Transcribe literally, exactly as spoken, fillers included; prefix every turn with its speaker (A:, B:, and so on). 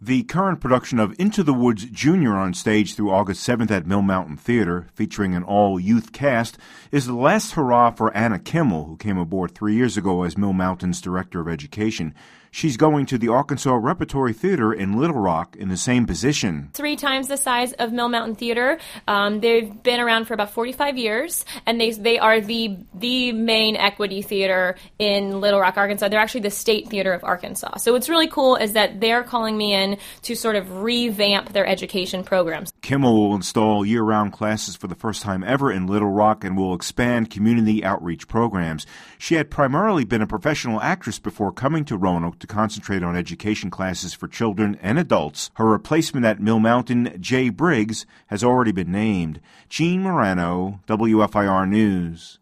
A: The current production of Into the Woods Junior on stage through August seventh at Mill Mountain Theater, featuring an all-youth cast, is the last hurrah for Anna Kimmel, who came aboard three years ago as Mill Mountain's Director of Education. She's going to the Arkansas Repertory Theater in Little Rock in the same position.
B: Three times the size of Mill Mountain Theater. Um, they've been around for about forty-five years, and they they are the the main equity theater in Little Rock, Arkansas. They're actually the State Theater of Arkansas. So what's really cool is that they're calling me in to sort of revamp their education programs.
A: Kimmel will install year-round classes for the first time ever in Little Rock and will expand community outreach programs. She had primarily been a professional actress before coming to Roanoke to concentrate on education classes for children and adults. Her replacement at Mill Mountain, Jay Briggs, has already been named. Gene Morano, W F I R News.